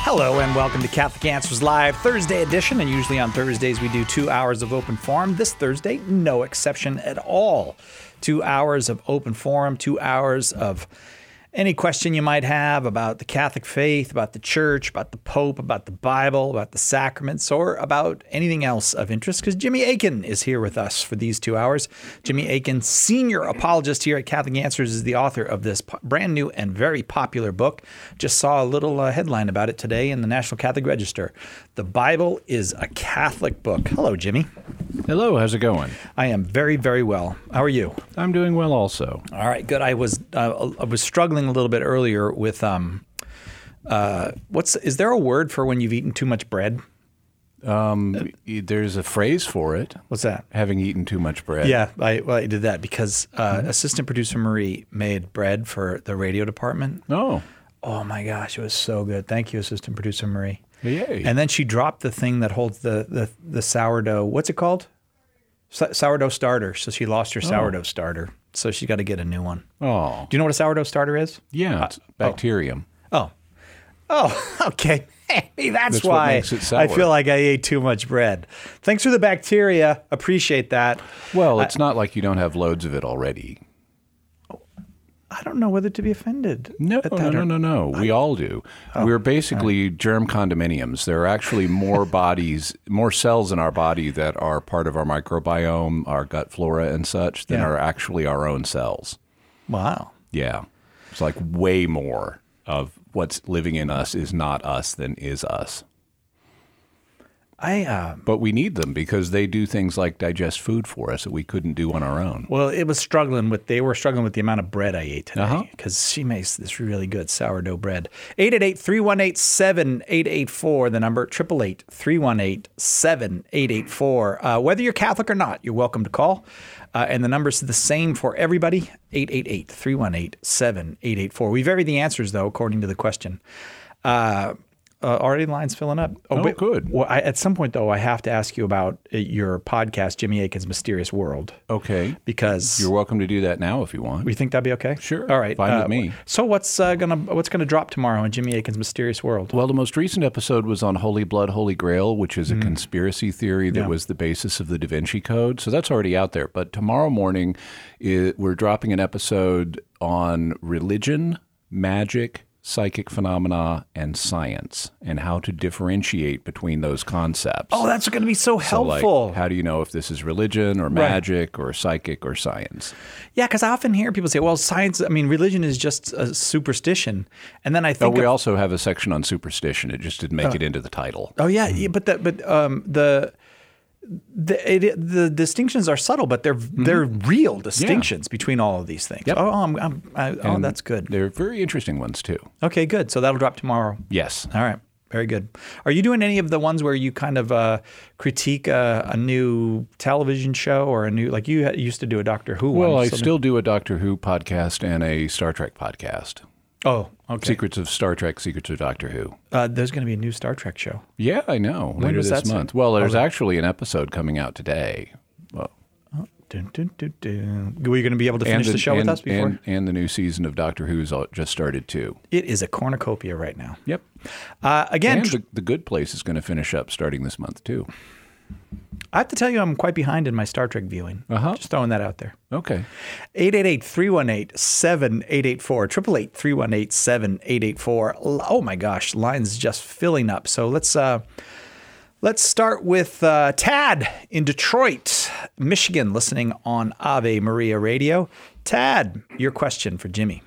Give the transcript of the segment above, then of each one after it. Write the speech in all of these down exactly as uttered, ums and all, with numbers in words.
Hello and welcome to Catholic Answers Live, Thursday edition. And usually on Thursdays we do two hours of open forum. This Thursday, no exception at all. Two hours of open forum, two hours of any question you might have about the Catholic faith, about the church, about the Pope, about the Bible, about the sacraments, or about anything else of interest, because Jimmy Akin is here with us for these two hours. Jimmy Akin, senior apologist here at Catholic Answers, is the author of this brand new and very popular book. Just saw a little uh, headline about it today in the National Catholic Register. The Bible is a Catholic book. Hello, Jimmy. Hello, how's it going? I am very, very well. How are you? I'm doing well also. All right, good. I was uh, I was struggling a little bit earlier with um, uh, what's is there a word for when you've eaten too much bread? Um, there's a phrase for it. What's that? Having eaten too much bread. Yeah, I, well, I did that because uh, mm-hmm. assistant producer Marie made bread for the radio department. Oh. Oh my gosh, it was so good. Thank you, assistant producer Marie. Yay. And then she dropped the thing that holds the the, the sourdough. What's it called? S- sourdough starter. So she lost her sourdough oh. starter. So she's got to get a new one. Oh. Do you know what a sourdough starter is? Yeah, it's uh, bacterium. Oh. Oh, okay. Hey, that's, that's why what makes it sour. I feel like I ate too much bread. Thanks for the bacteria. Appreciate that. Well, it's I, not like you don't have loads of it already. I don't know whether to be offended. No, no, no, no, no. We I, all do. Oh, We're basically right. germ condominiums. There are actually more bodies, more cells in our body that are part of our microbiome, our gut flora and such, than yeah. are actually our own cells. Wow. Yeah. It's like way more of what's living in us is not us than is us. I, uh, but we need them because they do things like digest food for us that we couldn't do on our own. Well, it was struggling with, they were struggling with the amount of bread I ate today because uh-huh. she makes this really good sourdough bread. eight eight eight, three one eight, seven eight eight four, the number, eight eight eight, three one eight, seven eight eight four. Uh, whether you're Catholic or not, you're welcome to call. Uh, and the number's the same for everybody, eight eight eight, three one eight, seven eight eight four. We vary the answers, though, according to the question. Uh Uh, already the line's filling up. Oh, but, good. Well, I, at some point, though, I have to ask you about uh, your podcast, Jimmy Akin's Mysterious World. Okay. Because you're welcome to do that now if you want. You think that'd be okay? Sure. All right. Fine uh, with me. So what's uh, gonna what's gonna drop tomorrow in Jimmy Akin's Mysterious World? Well, the most recent episode was on Holy Blood, Holy Grail, which is a mm. conspiracy theory that yeah. was the basis of the Da Vinci Code. So that's already out there. But tomorrow morning, it, we're dropping an episode on religion, magic, psychic phenomena, and science, and how to differentiate between those concepts. Oh, that's going to be so helpful. So, like, how do you know if this is religion or magic right. or psychic or science? Yeah, because I often hear people say, well, science, I mean, religion is just a superstition. And then I think... Oh, we of, also have a section on superstition. It just didn't make uh, it into the title. Oh, yeah, yeah but the, but um, the... The, it, the distinctions are subtle, but they're mm-hmm. they're real distinctions yeah. between all of these things. Yep. Oh, I'm, I'm, I, oh, that's good. They're very interesting ones too. Okay, good. So that'll drop tomorrow. Yes. All right. Very good. Are you doing any of the ones where you kind of uh, critique a, a new television show or a new, like you used to do a Doctor Who well, one? Well, I so still do a Doctor Who podcast and a Star Trek podcast. Oh, okay. Secrets of Star Trek, Secrets of Doctor Who. Uh, there's going to be a new Star Trek show. Yeah, I know. When later this month. Well, there's oh, actually an episode coming out today. Well, oh, dun, dun, dun, dun. Were you going to be able to finish the, the show and, with us before? And, and the new season of Doctor Who's just started too. It is a cornucopia right now. Yep. Uh, again, and the, the Good Place is going to finish up starting this month too. I have to tell you, I'm quite behind in my Star Trek viewing. Uh-huh. Just throwing that out there. Okay. eight eight eight, three one eight, seven eight eight four. eight eight eight, three one eight, seven eight eight four. Oh my gosh, line's just filling up. So let's uh, let's start with uh, Tad in Detroit, Michigan, listening on Ave Maria Radio. Tad, your question for Jimmy.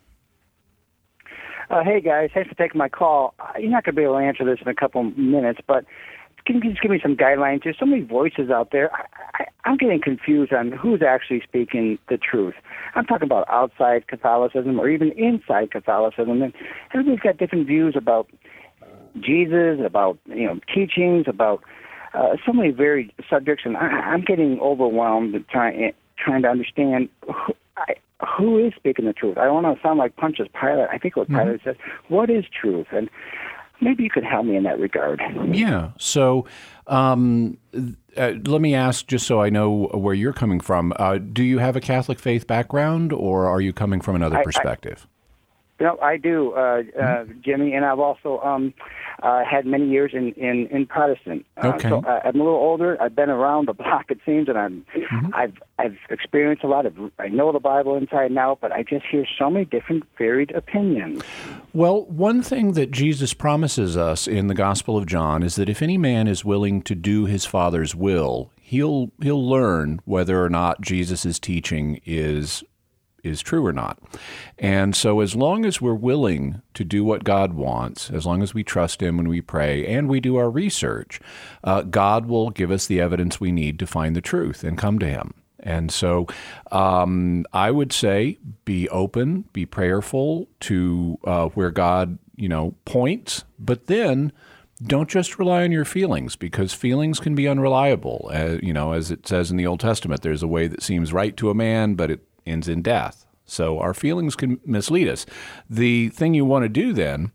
Uh, hey guys, thanks for taking my call. You're not going to be able to answer this in a couple minutes, but can you just give me some guidelines? There's so many voices out there. I, I, I'm getting confused on who's actually speaking the truth. I'm talking about outside Catholicism or even inside Catholicism. And everybody's got different views about Jesus, about you know teachings, about uh, so many varied subjects. And I, I'm getting overwhelmed trying trying to understand who, I, who is speaking the truth. I don't want to sound like Pontius Pilate. I think what Pilate mm-hmm. says, what is truth? And maybe you could help me in that regard. Yeah. So um, uh, let me ask, just so I know where you're coming from, uh, do you have a Catholic faith background or are you coming from another I, perspective? You know, I do, uh, uh, Jimmy, and I've also um, uh, had many years in, in, in Protestant. Uh, Okay. So uh, I'm a little older. I've been around the block, it seems, and I'm, mm-hmm. I've I've experienced a lot of. I know the Bible inside and out, but I just hear so many different varied opinions. Well, one thing that Jesus promises us in the Gospel of John is that if any man is willing to do his Father's will, he'll he'll learn whether or not Jesus' teaching is is true or not. And so as long as we're willing to do what God wants, as long as we trust Him when we pray and we do our research, uh, God will give us the evidence we need to find the truth and come to Him. And so um, I would say be open, be prayerful to uh, where God, you know, points, but then don't just rely on your feelings, because feelings can be unreliable. Uh, you know, as it says in the Old Testament, there's a way that seems right to a man, but it ends in death. So our feelings can mislead us. The thing you want to do then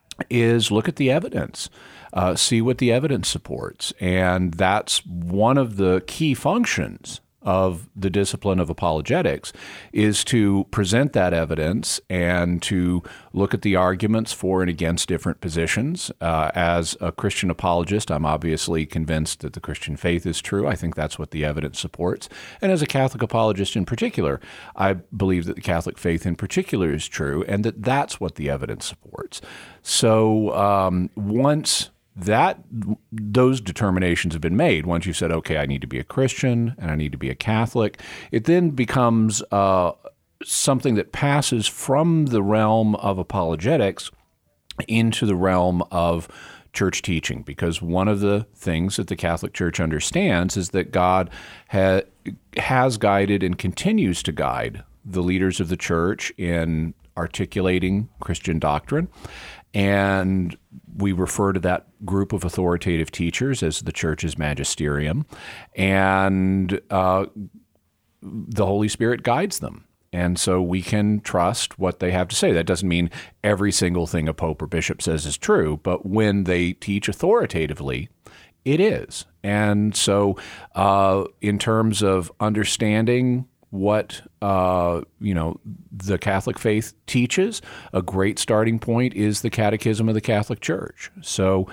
is look at the evidence, uh, see what the evidence supports. And that's one of the key functions of the discipline of apologetics, is to present that evidence and to look at the arguments for and against different positions. Uh, as a Christian apologist, I'm obviously convinced that the Christian faith is true. I think that's what the evidence supports. And as a Catholic apologist in particular, I believe that the Catholic faith in particular is true, and that that's what the evidence supports. So um, once that those determinations have been made, once you've said, okay, I need to be a Christian and I need to be a Catholic, it then becomes uh, something that passes from the realm of apologetics into the realm of church teaching, because one of the things that the Catholic Church understands is that God ha- has guided and continues to guide the leaders of the church in articulating Christian doctrine. And we refer to that group of authoritative teachers as the church's magisterium, and uh, the Holy Spirit guides them. And so we can trust what they have to say. That doesn't mean every single thing a pope or bishop says is true, but when they teach authoritatively, it is. And so uh, in terms of understanding what uh, you know the Catholic faith teaches, a great starting point is the Catechism of the Catholic Church. So,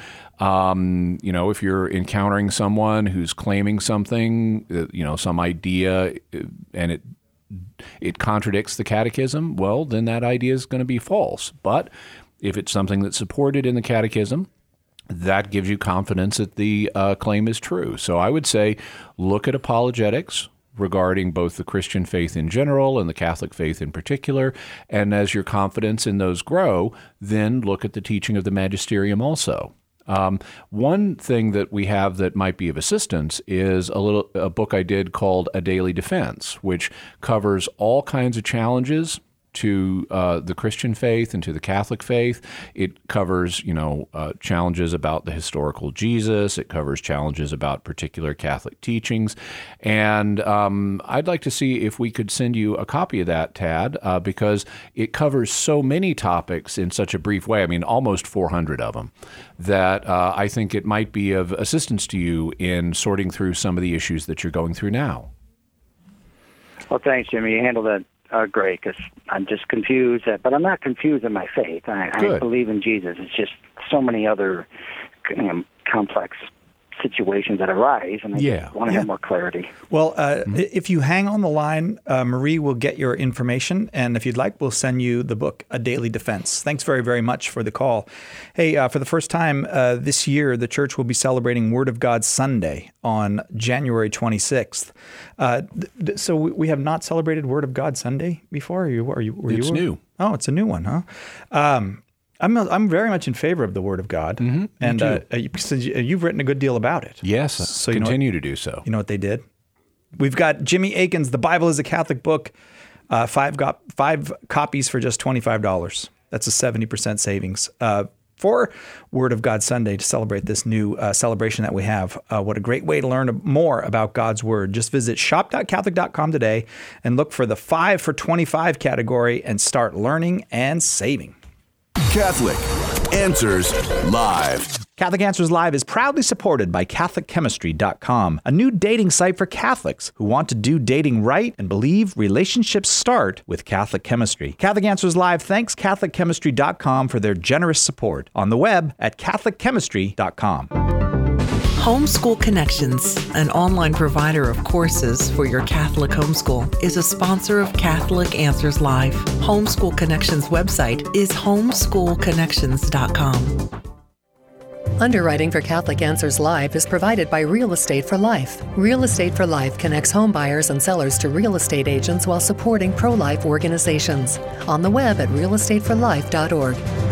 um, you know, if you're encountering someone who's claiming something, uh, you know, some idea, and it it contradicts the Catechism, well, then that idea is going to be false. But if it's something that's supported in the Catechism, that gives you confidence that the uh, claim is true. So I would say look at apologetics regarding both the Christian faith in general and the Catholic faith in particular. And as your confidence in those grow, then look at the teaching of the magisterium also. Um, one thing that we have that might be of assistance is a little a book I did called A Daily Defense, which covers all kinds of challenges to uh, the Christian faith and to the Catholic faith. It covers, you know, uh, challenges about the historical Jesus. It covers challenges about particular Catholic teachings. And um, I'd like to see if we could send you a copy of that, Tad, uh, because it covers so many topics in such a brief way. I mean, almost four hundred of them, that uh, I think it might be of assistance to you in sorting through some of the issues that you're going through now. Well, thanks, Jimmy. You handled that Uh, great, because I'm just confused, but I'm not confused in my faith. I, I believe in Jesus. It's just so many other you know, complex situations that arise, and I yeah. just want to yeah. have more clarity. Well, uh, mm-hmm. if you hang on the line, uh, Marie will get your information, and if you'd like, we'll send you the book, A Daily Defense. Thanks very, very much for the call. Hey, uh, for the first time uh, this year, the church will be celebrating Word of God Sunday on January twenty-sixth. Uh, th- so we have not celebrated Word of God Sunday before? Are you? Are you? Were it's you? new. Oh, it's a new one, huh? Um, I'm I'm very much in favor of the Word of God, mm-hmm, and uh, you've written a good deal about it. Yes, so continue you know what, to do so. You know what they did? We've got Jimmy Akins, The Bible is a Catholic Book, uh, five got five copies for just twenty-five dollars. That's a seventy percent savings uh, for Word of God Sunday to celebrate this new uh, celebration that we have. Uh, what a great way to learn more about God's Word. Just visit shop dot catholic dot com today and look for the five for twenty-five category and start learning and saving. Catholic Answers Live. Catholic Answers Live is proudly supported by Catholic Chemistry dot com, a new dating site for Catholics who want to do dating right and believe relationships start with Catholic chemistry. Catholic Answers Live thanks Catholic Chemistry dot com for their generous support on the web at Catholic Chemistry dot com. Homeschool Connections, an online provider of courses for your Catholic homeschool, is a sponsor of Catholic Answers Live. Homeschool Connections website is homeschool connections dot com. Underwriting for Catholic Answers Live is provided by Real Estate for Life. Real Estate for Life connects home buyers and sellers to real estate agents while supporting pro-life organizations. On the web at real estate for life dot org.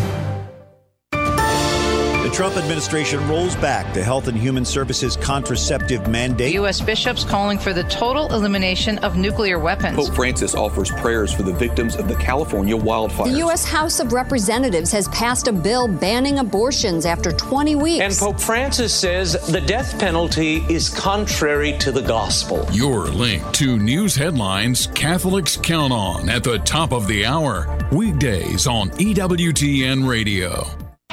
The Trump administration rolls back the Health and Human Services contraceptive mandate. U S bishops calling for the total elimination of nuclear weapons. Pope Francis offers prayers for the victims of the California wildfires. The U S House of Representatives has passed a bill banning abortions after twenty weeks. And Pope Francis says the death penalty is contrary to the gospel. Your link to news headlines Catholics count on at the top of the hour. Weekdays on E W T N Radio.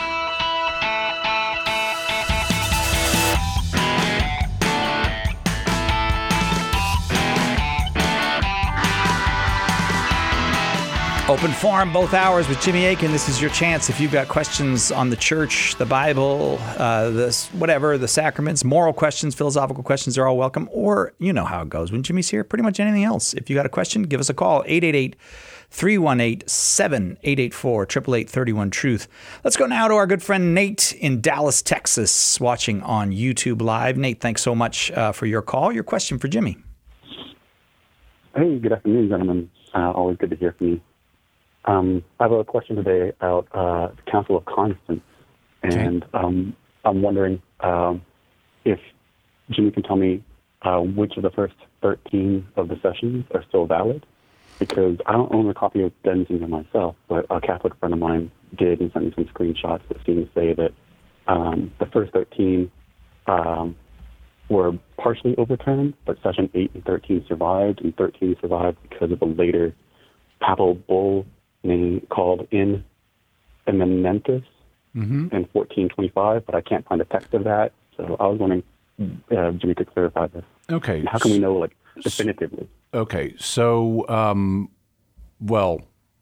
Open Forum, both hours with Jimmy Akin. This is your chance. If you've got questions on the church, the Bible, uh, this whatever, the sacraments, moral questions, philosophical questions are all welcome. Or you know how it goes when Jimmy's here. Pretty much anything else. If you got a question, give us a call. eight eight eight, three one eight, seven eight eight four, eight eight eight, three one, truth. Let's go now to our good friend Nate in Dallas, Texas, watching on YouTube Live. Nate, thanks so much uh, for your call. Your question for Jimmy. Hey, good afternoon, gentlemen. Uh, always good to hear from you. Um, I have a question today about uh, the Council of Constance, and um, I'm wondering um, if Jimmy can tell me uh, which of the first thirteen of the sessions are still valid, because I don't own a copy of Denzinger myself, but a Catholic friend of mine did and sent me some screenshots that seem to say that um, the first thirteen um, were partially overturned, but session eight and thirteen survived, and thirteen survived because of a later papal bull named called In Eminentis mm-hmm. in fourteen twenty-five, but I can't find a text of that. So I was wondering uh, if Jimmy could clarify this. Okay. And how can we know, like, definitively? Okay. So, um, well,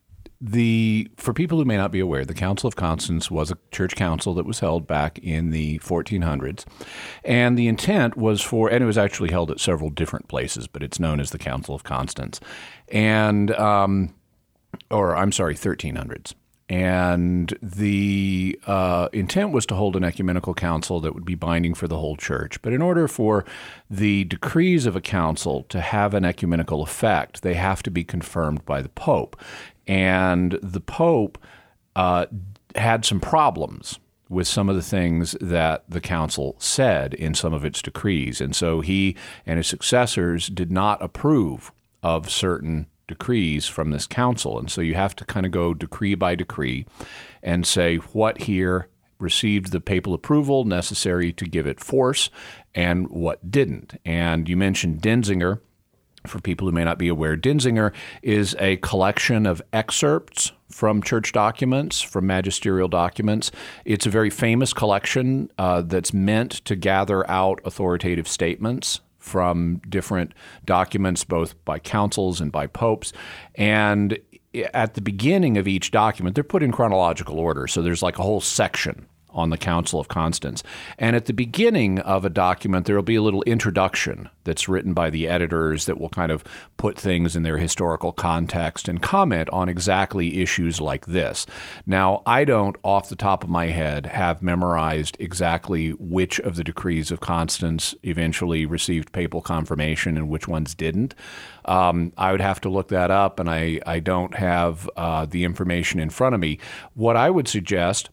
the for people who may not be aware, the Council of Constance was a church council that was held back in the fourteen hundreds. And the intent was for, and it was actually held at several different places, but it's known as the Council of Constance. And, um, or I'm sorry, thirteen hundreds. And the uh, intent was to hold an ecumenical council that would be binding for the whole church. But in order for the decrees of a council to have an ecumenical effect, they have to be confirmed by the Pope. And the Pope uh, had some problems with some of the things that the council said in some of its decrees. And so he and his successors did not approve of certain decrees from this council. And so you have to kind of go decree by decree and say what here received the papal approval necessary to give it force and what didn't. And you mentioned Denzinger. For people who may not be aware, Denzinger is a collection of excerpts from church documents, from magisterial documents. It's a very famous collection uh, that's meant to gather out authoritative statements from different documents, both by councils and by popes. And at the beginning of each document, they're put in chronological order. So there's like a whole section on the Council of Constance. And at the beginning of a document, there will be a little introduction that's written by the editors that will kind of put things in their historical context and comment on exactly issues like this. Now, I don't, off the top of my head, have memorized exactly which of the decrees of Constance eventually received papal confirmation and which ones didn't. Um, I would have to look that up, and I, I don't have uh, the information in front of me. What I would suggest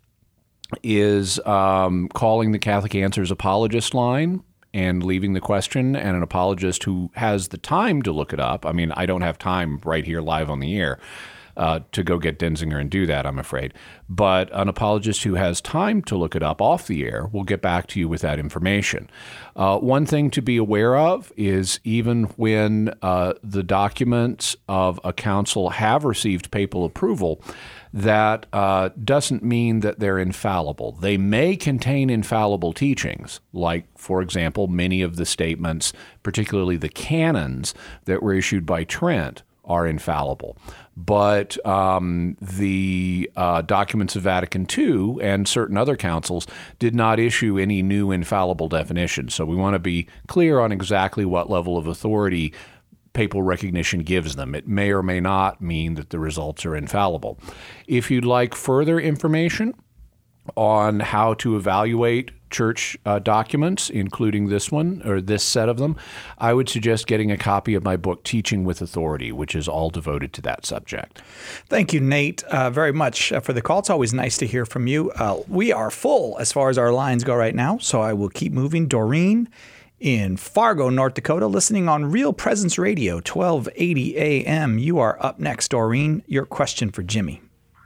is um, calling the Catholic Answers apologist line and leaving the question, and an apologist who has the time to look it up. I mean, I don't have time right here live on the air uh, to go get Denzinger and do that, I'm afraid. But an apologist who has time to look it up off the air will get back to you with that information. Uh, one thing to be aware of is even when uh, the documents of a council have received papal approval, that uh, doesn't mean that they're infallible. They may contain infallible teachings, like, for example, many of the statements, particularly the canons that were issued by Trent, are infallible. But um, the uh, documents of Vatican Two and certain other councils did not issue any new infallible definitions. So we want to be clear on exactly what level of authority papal recognition gives them. It may or may not mean that the results are infallible. If you'd like further information on how to evaluate church uh, documents, including this one or this set of them, I would suggest getting a copy of my book, Teaching with Authority, which is all devoted to that subject. Thank you, Nate, uh, very much uh, for the call. It's always nice to hear from you. Uh, we are full as far as our lines go right now, so I will keep moving. Doreen in Fargo, North Dakota, listening on Real Presence Radio, twelve eighty A M. You are up next, Doreen. Your question for Jimmy.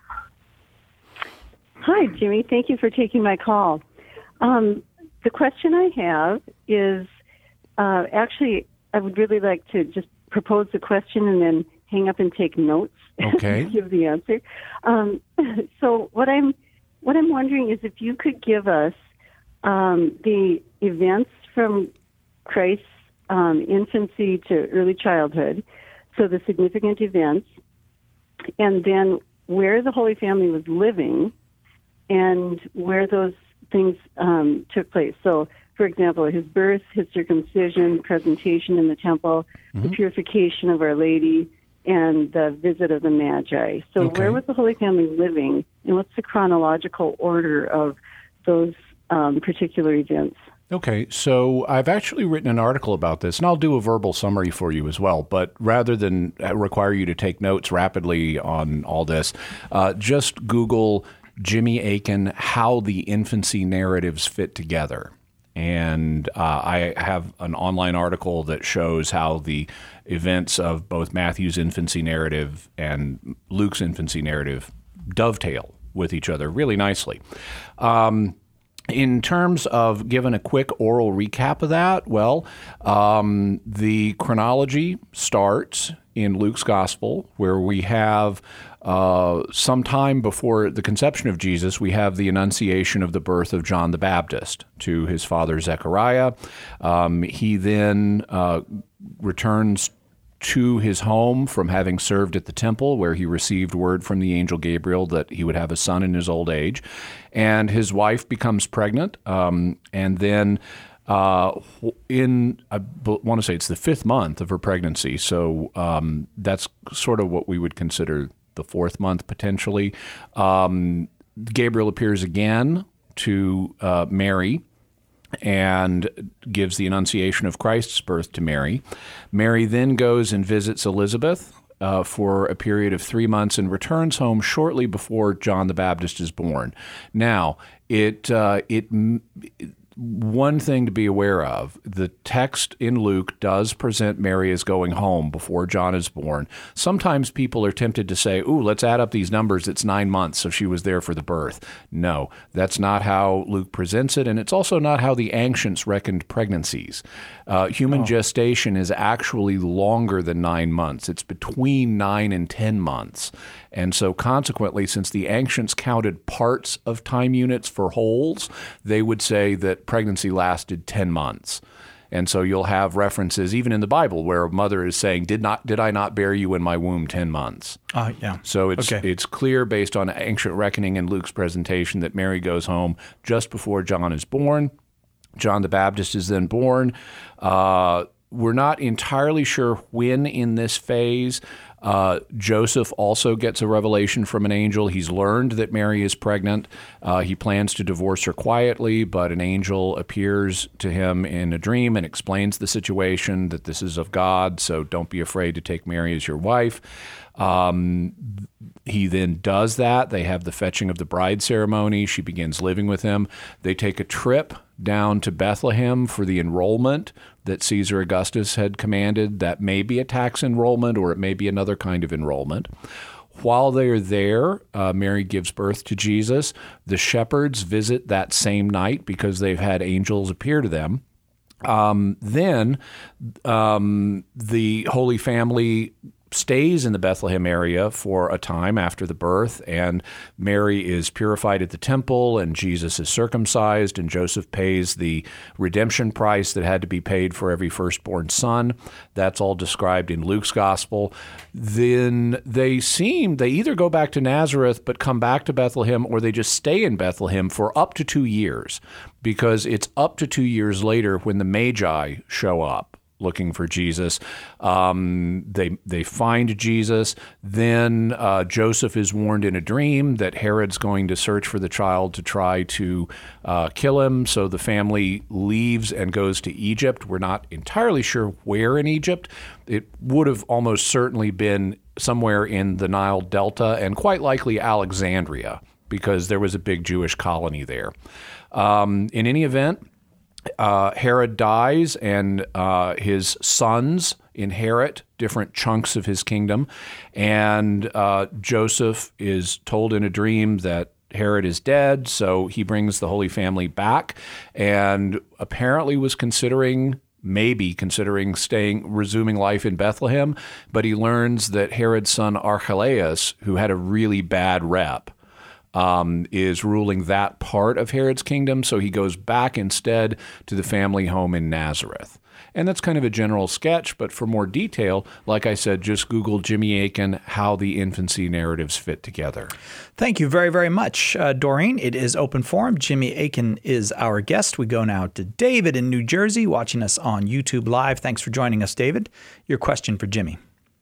Hi, Jimmy. Thank you for taking my call. Um, the question I have is, uh, actually, I would really like to just propose the question and then hang up and take notes. Okay. Give the answer. Um, so what I'm what I'm wondering is if you could give us um, the events from Christ's um, infancy to early childhood, so the significant events, and then where the Holy Family was living and where those things um, took place. So, for example, his birth, his circumcision, presentation in the temple, mm-hmm. the purification of Our Lady, and the visit of the Magi. So okay. where was the Holy Family living, and what's the chronological order of those um, particular events? Okay, so I've actually written an article about this, and I'll do a verbal summary for you as well. But rather than require you to take notes rapidly on all this, uh, just Google Jimmy Akin, how the infancy narratives fit together. And uh, I have an online article that shows how the events of both Matthew's infancy narrative and Luke's infancy narrative dovetail with each other really nicely. Um, in terms of giving a quick oral recap of that, well, um, the chronology starts in Luke's gospel, where we have uh, sometime before the conception of Jesus, we have the annunciation of the birth of John the Baptist to his father Zechariah. Um, he then uh, returns to his home from having served at the temple, where he received word from the angel Gabriel that he would have a son in his old age. And his wife becomes pregnant, um, and then Uh, in, I want to say it's the fifth month of her pregnancy, so um, that's sort of what we would consider the fourth month potentially. Um, Gabriel appears again to uh, Mary and gives the annunciation of Christ's birth to Mary. Mary then goes and visits Elizabeth uh, for a period of three months and returns home shortly before John the Baptist is born. Now, it uh, it. it One thing to be aware of, the text in Luke does present Mary as going home before John is born. Sometimes people are tempted to say, ooh, let's add up these numbers. It's nine months, so she was there for the birth. No, that's not how Luke presents it, and it's also not how the ancients reckoned pregnancies. Uh, human oh. gestation is actually longer than nine months. It's between nine and ten months. And so consequently, since the ancients counted parts of time units for wholes, they would say that pregnancy lasted ten months. And so you'll have references even in the Bible where a mother is saying, did not did I not bear you in my womb ten months? Uh, yeah. So it's okay. it's clear based on ancient reckoning and Luke's presentation that Mary goes home just before John is born. John the Baptist is then born. Uh, we're not entirely sure when in this phase. Uh, Joseph also gets a revelation from an angel. He's learned that Mary is pregnant. Uh, he plans to divorce her quietly, but an angel appears to him in a dream and explains the situation, that this is of God, so don't be afraid to take Mary as your wife. Um, he then does that. They have the fetching of the bride ceremony. She begins living with him. They take a trip down to Bethlehem for the enrollment that Caesar Augustus had commanded. That may be a tax enrollment or it may be another kind of enrollment. While they are there, uh, Mary gives birth to Jesus. The shepherds visit that same night because they've had angels appear to them. Um, then um, the Holy Family stays in the Bethlehem area for a time after the birth, and Mary is purified at the temple, and Jesus is circumcised, and Joseph pays the redemption price that had to be paid for every firstborn son. That's all described in Luke's gospel. Then they seem, they either go back to Nazareth but come back to Bethlehem, or they just stay in Bethlehem for up to two years, because it's up to two years later when the Magi show up looking for Jesus. Um, they they find Jesus. Then uh, Joseph is warned in a dream that Herod's going to search for the child to try to uh, kill him. So the family leaves and goes to Egypt. We're not entirely sure where in Egypt. It would have almost certainly been somewhere in the Nile Delta, and quite likely Alexandria, because there was a big Jewish colony there. Um, in any event, Uh, Herod dies, and uh, his sons inherit different chunks of his kingdom. And uh, Joseph is told in a dream that Herod is dead, so he brings the Holy Family back, and apparently was considering, maybe considering staying, resuming life in Bethlehem. But he learns that Herod's son Archelaus, who had a really bad rep, Um, is ruling that part of Herod's kingdom, so he goes back instead to the family home in Nazareth. And that's kind of a general sketch, but for more detail, like I said, just Google Jimmy Akin, how the infancy narratives fit together. Thank you very, very much, uh, Doreen. It is Open Forum. Jimmy Akin is our guest. We go now to David in New Jersey, watching us on YouTube Live. Thanks for joining us, David. Your question for Jimmy.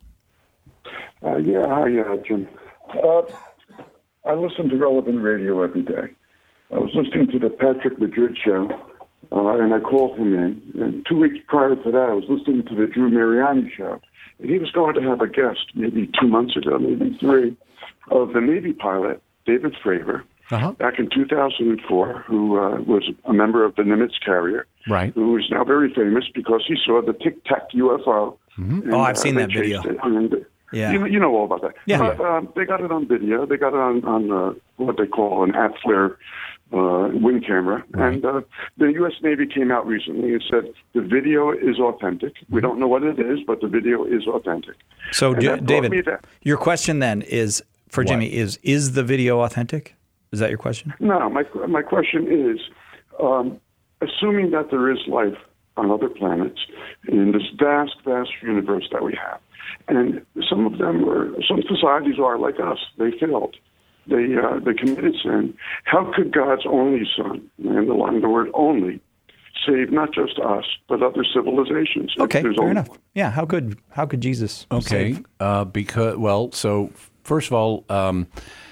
Uh, yeah, hi, uh, Jim. Uh, I listen to Relevant Radio every day. I was listening to the Patrick Madrid show, uh, and I called him in. And two weeks prior to that, I was listening to the Drew Mariani show. And he was going to have a guest, maybe two months ago, maybe three, of the Navy pilot, David Fravor, uh-huh. back in two thousand four, who uh, was a member of the Nimitz carrier, right? Who is now very famous because he saw the Tic Tac U F O. Mm-hmm. And, oh, I've uh, seen that video. Yeah, you, you know all about that. Yeah, but um, they got it on video. They got it on on uh, what they call an at-flare uh, wind camera, right. and uh, the U S Navy came out recently and said the video is authentic. We don't know what it is, but the video is authentic. So, D- David, that, your question then is for what? Jimmy: is is the video authentic? Is that your question? No, my my question is, um, assuming that there is life on other planets in this vast, vast universe that we have. And some of them are, some societies are like us. They failed. They uh, they committed sin. How could God's only Son, and underline the word only, save not just us, but other civilizations? Okay, fair enough. One. Yeah, how could how could Jesus okay, save? Uh, because, well, so first of all, um,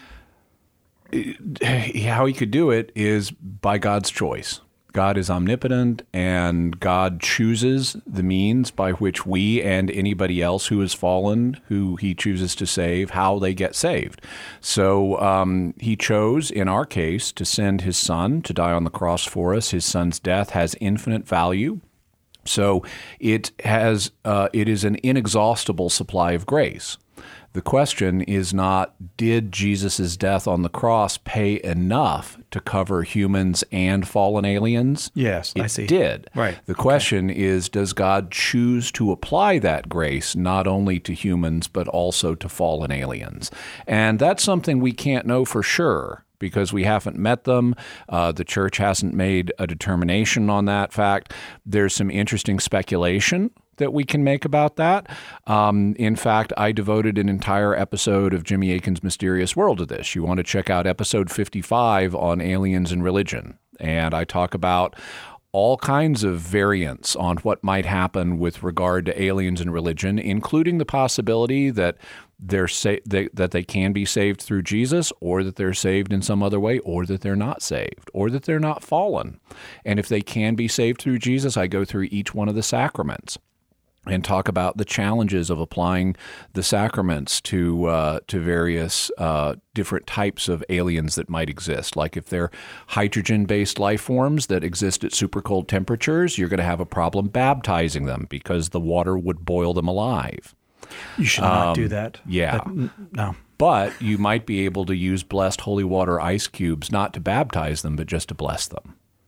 how he could do it is by God's choice. God is omnipotent, and God chooses the means by which we and anybody else who has fallen, who he chooses to save, how they get saved. So um, he chose, in our case, to send his son to die on the cross for us. His son's death has infinite value. So it has uh, it is an inexhaustible supply of grace. The question is not, did Jesus' death on the cross pay enough to cover humans and fallen aliens? Yes, it I see. It did. Right. The question okay. is, does God choose to apply that grace not only to humans, but also to fallen aliens? And that's something we can't know for sure, because we haven't met them. Uh, the church hasn't made a determination on that fact. There's some interesting speculation that we can make about that. Um, in fact, I devoted an entire episode of Jimmy Akin's Mysterious World to this. You want to check out episode fifty-five on aliens and religion. And I talk about all kinds of variants on what might happen with regard to aliens and religion, including the possibility that they're sa- they, that they can be saved through Jesus, or that they're saved in some other way, or that they're not saved, or that they're not fallen. And if they can be saved through Jesus, I go through each one of the sacraments and talk about the challenges of applying the sacraments to uh, to various uh, different types of aliens that might exist. Like if they're hydrogen-based life forms that exist at super cold temperatures, you're going to have a problem baptizing them because the water would boil them alive. You should not um, do that. Yeah. But, no. But you might be able to use blessed holy water ice cubes, not to baptize them, but just to bless them.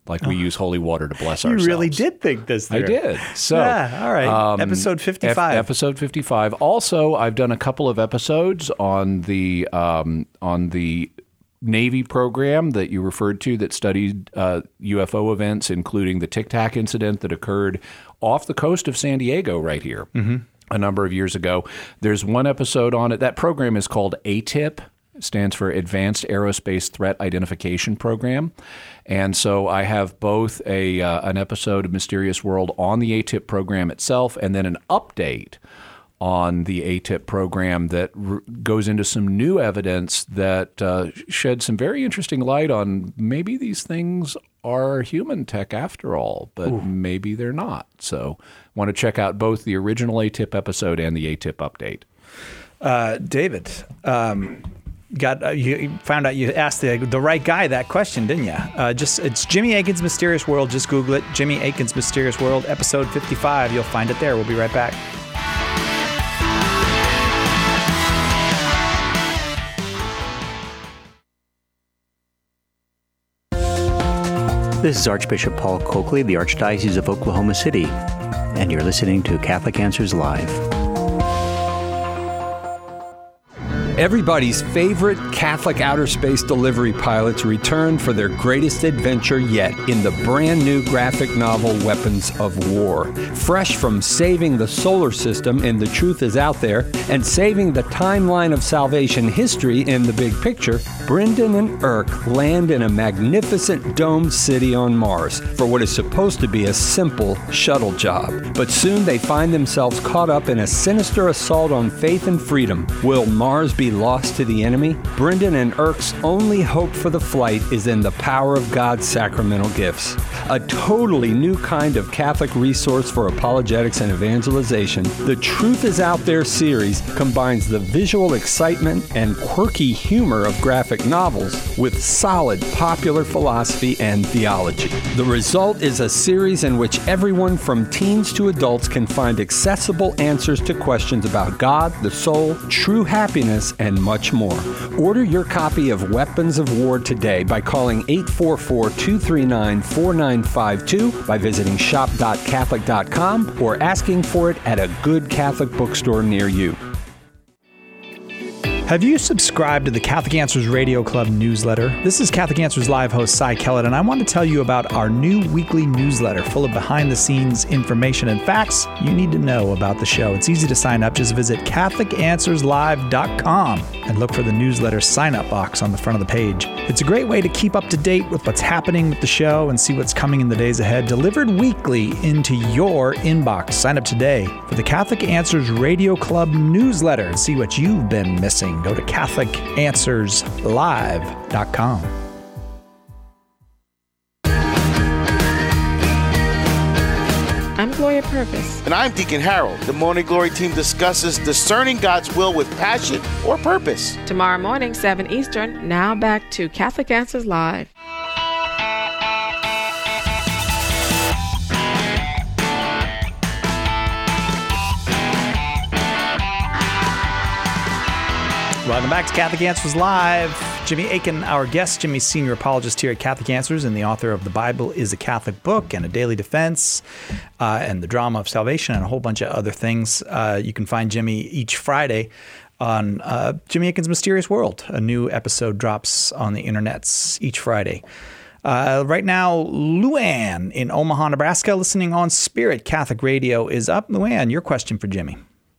like we use holy water to bless you ourselves. You really did think this through. I did. So, yeah, all right. Um, episode fifty-five. Ep- episode fifty-five. Also, I've done a couple of episodes on the um, on the Navy program that you referred to that studied uh, U F O events, including the Tic Tac incident that occurred off the coast of San Diego right here mm-hmm. a number of years ago. There's one episode on it. That program is called A T I P. Stands for Advanced Aerospace Threat Identification Program. And so I have both a uh, an episode of Mysterious World on the A T I P program itself and then an update on the A T I P program that r- goes into some new evidence that uh, sheds some very interesting light on maybe these things are human tech after all, but Ooh. maybe they're not. So want to check out both the original A T I P episode and the A T I P update. Uh, David, um, got uh, you found out you asked the the right guy that question, didn't you? Uh, just it's Jimmy Akin's Mysterious World. Just Google it, Jimmy Akin's Mysterious World, episode fifty-five. You'll find it there. We'll be right back. This is Archbishop Paul Coakley, the Archdiocese of Oklahoma City, and you're listening to Catholic Answers Live. Everybody's favorite Catholic outer space delivery pilots return for their greatest adventure yet in the brand new graphic novel Weapons of War. Fresh from saving the solar system in The Truth Is Out There and saving the timeline of salvation history in The Big Picture, Brendan and Irk land in a magnificent domed city on Mars for what is supposed to be a simple shuttle job. But soon they find themselves caught up in a sinister assault on faith and freedom. Will Mars be lost to the enemy? Brendan and Irk's only hope for the flight is in the power of God's sacramental gifts. A totally new kind of Catholic resource for apologetics and evangelization, The Truth Is Out There series combines the visual excitement and quirky humor of graphic novels with solid popular philosophy and theology. The result is a series in which everyone from teens to adults can find accessible answers to questions about God, the soul, true happiness, and much more. Order your copy of Weapons of War today by calling eight four four, two three nine, four nine five two, by visiting shop dot catholic dot com, or asking for it at a good Catholic bookstore near you. Have you subscribed to the Catholic Answers Radio Club newsletter? This is Catholic Answers Live host Cy Kellett, and I want to tell you about our new weekly newsletter full of behind-the-scenes information and facts you need to know about the show. It's easy to sign up. Just visit Catholic Answers Live dot com and look for the newsletter sign-up box on the front of the page. It's a great way to keep up to date with what's happening with the show and see what's coming in the days ahead, delivered weekly into your inbox. Sign up today for the Catholic Answers Radio Club newsletter and see what you've been missing. Go to Catholic Answers Live dot com. I'm Gloria Purvis. And I'm Deacon Harold. The Morning Glory team discusses discerning God's will with passion or purpose. Tomorrow morning, seven Eastern. Now back to Catholic Answers Live. Welcome back to Catholic Answers Live. Jimmy Akin, our guest. Jimmy's senior apologist here at Catholic Answers and the author of The Bible is a Catholic Book and A Daily Defense uh, and The Drama of Salvation and a whole bunch of other things. Uh, you can find Jimmy each Friday on uh, Jimmy Akin's Mysterious World. A new episode drops on the internets each Friday. Uh, right now, Luann in Omaha, Nebraska, listening on Spirit Catholic Radio is up. Luann, your question for Jimmy.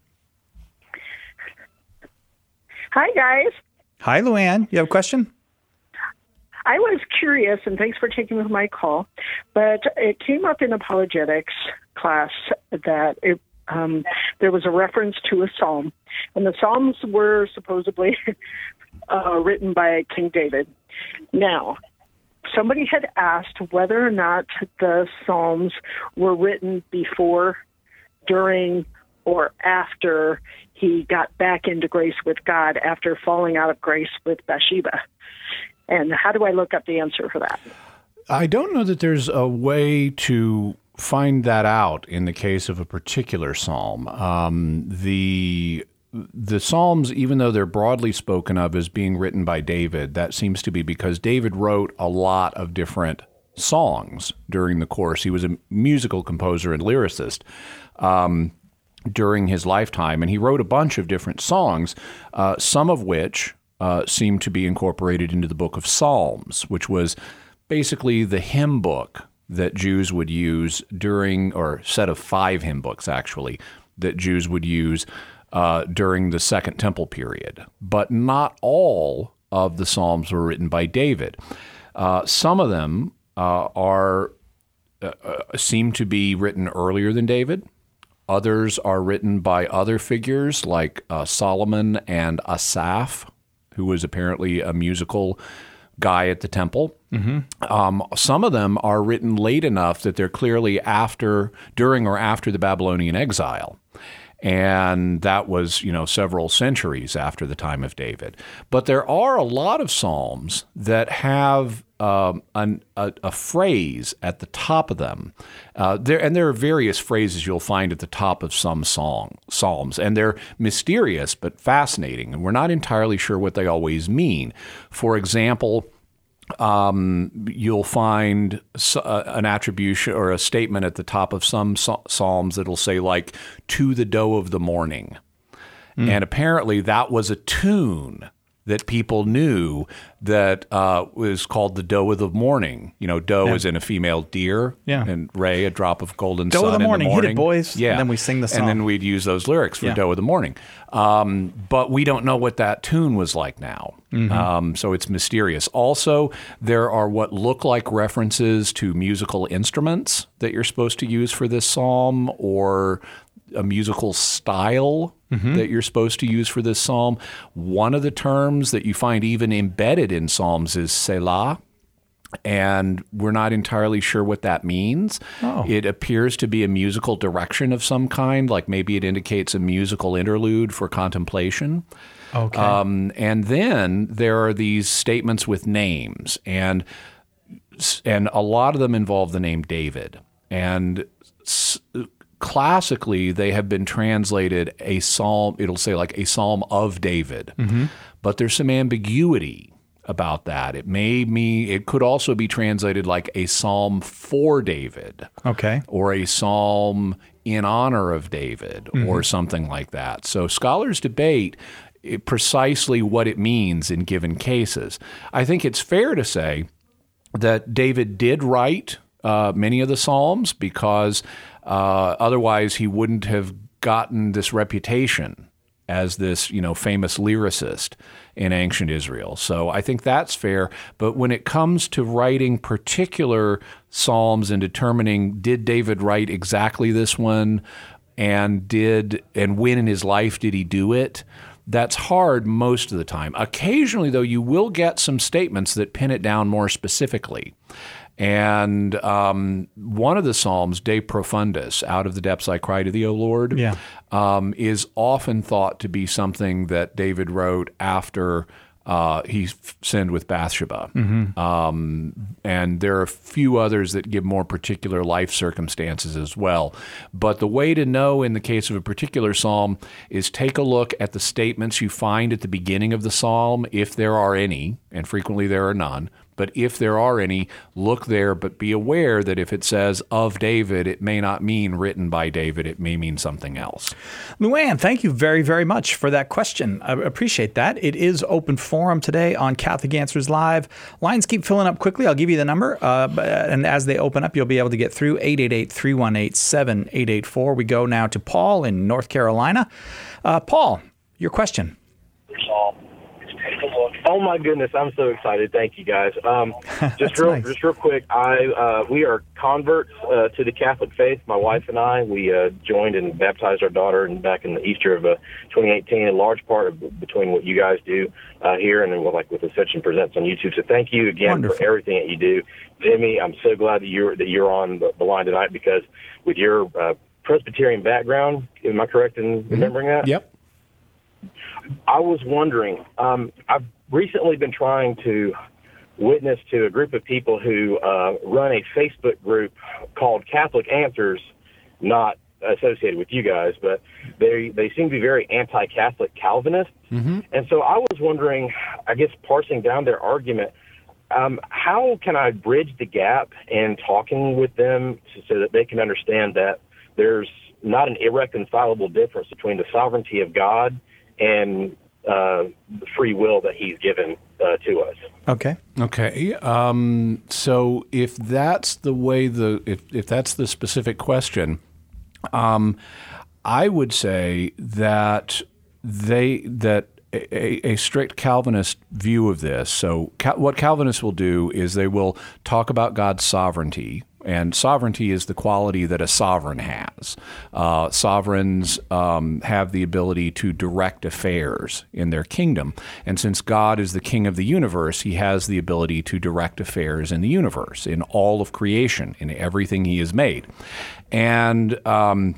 Hi, guys. Hi, Luann. You have a question? I was curious, and thanks for taking my call, but it came up in apologetics class that it, um, there was a reference to a psalm, and the psalms were supposedly uh, written by King David. Now, somebody had asked whether or not the psalms were written before, during, or after he got back into grace with God after falling out of grace with Bathsheba. And how do I look up the answer for that? I don't know that there's a way to find that out in the case of a particular psalm. Um, the the Psalms, even though they're broadly spoken of as being written by David, that seems to be because David wrote a lot of different songs during the course. He was a musical composer and lyricist um, during his lifetime, and he wrote a bunch of different songs, uh, some of which uh, seem to be incorporated into the Book of Psalms, which was basically the hymn book that Jews would use during, or set of five hymn books, actually, that Jews would use uh, during the Second Temple period. But not all of the Psalms were written by David. Uh, some of them uh, are uh, seem to be written earlier than David. Others are written by other figures like uh, Solomon and Asaph, who was apparently a musical guy at the temple. Mm-hmm. Um, some of them are written late enough that they're clearly after, during or after the Babylonian exile. And that was, you know, several centuries after the time of David. But there are a lot of psalms that have um, an, a, a phrase at the top of them. Uh, there and there are various phrases you'll find at the top of some song psalms, and they're mysterious but fascinating, and we're not entirely sure what they always mean. For example, Um, you'll find uh, an attribution or a statement at the top of some psalms that'll say, like, to the doe of the morning. Mm. And apparently that was a tune that people knew that uh, was called the doe of the morning. You know, doe yeah. is in a female deer, yeah. and ray, a drop of golden doe sun of the morning. in the morning. Hit it, boys. Yeah. And then we sing the song. And then we'd use those lyrics for yeah. doe of the morning. Um, but we don't know what that tune was like now. Mm-hmm. Um, so it's mysterious. Also, there are what look like references to musical instruments that you're supposed to use for this psalm, or a musical style mm-hmm. that you're supposed to use for this psalm. One of the terms that you find even embedded in psalms is Selah, and we're not entirely sure what that means. Oh. It appears to be a musical direction of some kind, like maybe it indicates a musical interlude for contemplation. Okay. Um, and then there are these statements with names, and and a lot of them involve the name David. And s- classically, they have been translated a psalm, it'll say like a psalm of David, mm-hmm. but there's some ambiguity about that. It may mean, it could also be translated like a psalm for David. Okay. Or a psalm in honor of David, mm-hmm. or something like that. So scholars debate precisely what it means in given cases. I think it's fair to say that David did write uh, many of the Psalms, because uh, otherwise he wouldn't have gotten this reputation as this, you know, famous lyricist in ancient Israel. So I think that's fair. But when it comes to writing particular Psalms and determining, did David write exactly this one, and did and when in his life did he do it? That's hard most of the time. Occasionally, though, you will get some statements that pin it down more specifically. And um, one of the Psalms, De Profundis, out of the depths I cry to thee, O Lord, yeah. um, is often thought to be something that David wrote after uh, he f- sinned with Bathsheba. Mm-hmm. Um, and there are a few others that give more particular life circumstances as well. But the way to know in the case of a particular psalm is take a look at the statements you find at the beginning of the psalm, if there are any, and frequently there are none. But if there are any, look there, but be aware that if it says of David, it may not mean written by David. It may mean something else. Luann, thank you very, very much for that question. I appreciate that. It is open forum today on Catholic Answers Live. Lines keep filling up quickly. I'll give you the number. Uh, and as they open up, you'll be able to get through eight eight eight, three one eight, seven eight eight four. We go now to Paul in North Carolina. Uh, Paul, your question. Oh my goodness, I'm so excited! Thank you guys. Um, just real, nice. just real quick. I uh, we are converts uh, to the Catholic faith. My wife and I we uh, joined and baptized our daughter in, back in the Easter of uh, twenty eighteen. A large part of between what you guys do uh, here and then what, like with Ascension Presents on YouTube. So thank you again Wonderful. for everything that you do, Jimmy. I'm so glad that you're that you're on the, the line tonight, because with your uh, Presbyterian background, am I correct in mm-hmm. remembering that? Yep. I was wondering, um, I've recently been trying to witness to a group of people who uh, run a Facebook group called Catholic Answers, not associated with you guys, but they they seem to be very anti-Catholic Calvinists. Mm-hmm. And so I was wondering, I guess parsing down their argument, um, how can I bridge the gap in talking with them so that they can understand that there's not an irreconcilable difference between the sovereignty of God and uh, the free will that He's given uh, to us? Okay. Okay. Um, so if that's the way the if if that's the specific question, um, I would say that they that. A, a strict Calvinist view of this. So Cal- what Calvinists will do is they will talk about God's sovereignty, and sovereignty is the quality that a sovereign has. Uh, sovereigns um, have the ability to direct affairs in their kingdom, and since God is the king of the universe, He has the ability to direct affairs in the universe, in all of creation, in everything He has made. And um,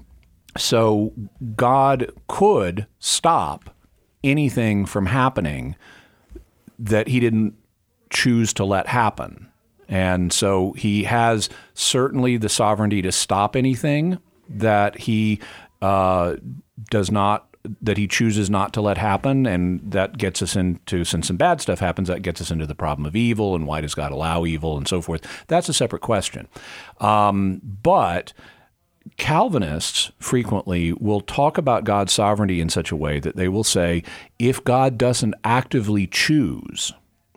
so God could stop anything from happening that He didn't choose to let happen. And so He has certainly the sovereignty to stop anything that He uh, does not, that He chooses not to let happen. And that gets us into, since some bad stuff happens, that gets us into the problem of evil and why does God allow evil and so forth. That's a separate question. Um, but Calvinists frequently will talk about God's sovereignty in such a way that they will say, if God doesn't actively choose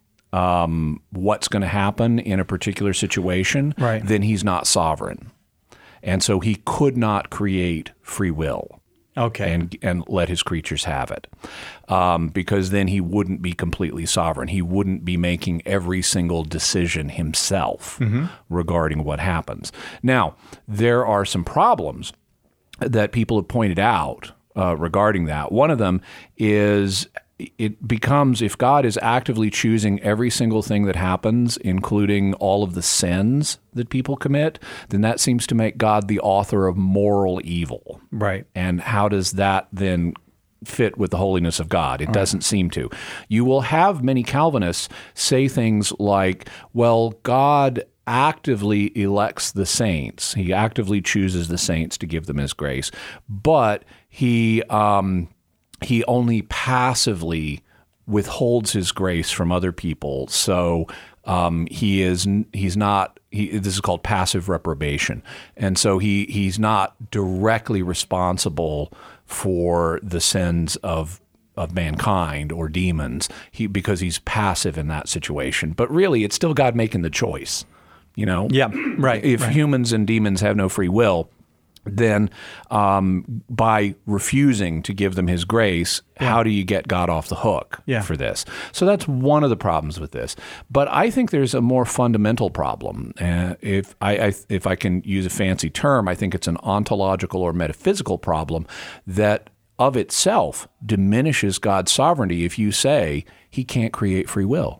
um, what's going to happen in a particular situation, right. then He's not sovereign. And so He could not create free will. Okay. And and let His creatures have it. Um, because then He wouldn't be completely sovereign. He wouldn't be making every single decision Himself mm-hmm. regarding what happens. Now, there are some problems that people have pointed out uh, regarding that. One of them is it becomes, if God is actively choosing every single thing that happens, including all of the sins that people commit, then that seems to make God the author of moral evil. Right. And how does that then fit with the holiness of God? It All doesn't right. seem to. You will have many Calvinists say things like, well, God actively elects the saints. He actively chooses the saints to give them His grace, but He... Um, He only passively withholds His grace from other people. So um, he is he's not. He, this is called passive reprobation, and so he he's not directly responsible for the sins of of mankind or demons. He because he's passive in that situation. But really, it's still God making the choice. You know. Yeah. Right. If right. humans and demons have no free will, then um, by refusing to give them His grace, yeah. how do you get God off the hook yeah. for this? So that's one of the problems with this. But I think there's a more fundamental problem. Uh, if I, I if I can use a fancy term, I think it's an ontological or metaphysical problem that of itself diminishes God's sovereignty if you say He can't create free will.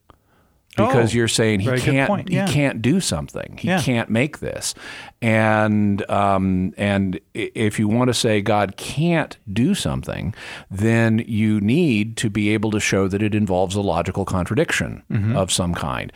Because oh, you're saying he can't yeah. he can't do something. He yeah. can't make this. And um, and if you want to say God can't do something, then you need to be able to show that it involves a logical contradiction mm-hmm. of some kind.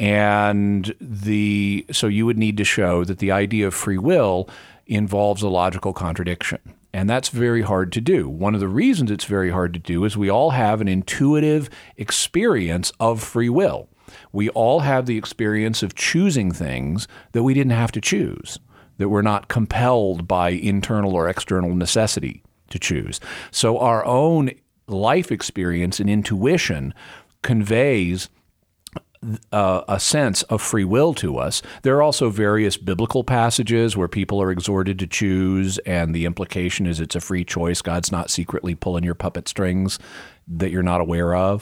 And the so you would need to show that the idea of free will involves a logical contradiction. And that's very hard to do. One of the reasons it's very hard to do is we all have an intuitive experience of free will. We all have the experience of choosing things that we didn't have to choose, that we're not compelled by internal or external necessity to choose. So our own life experience and intuition conveys uh, a sense of free will to us. There are also various biblical passages where people are exhorted to choose, and the implication is it's a free choice. God's not secretly pulling your puppet strings that you're not aware of.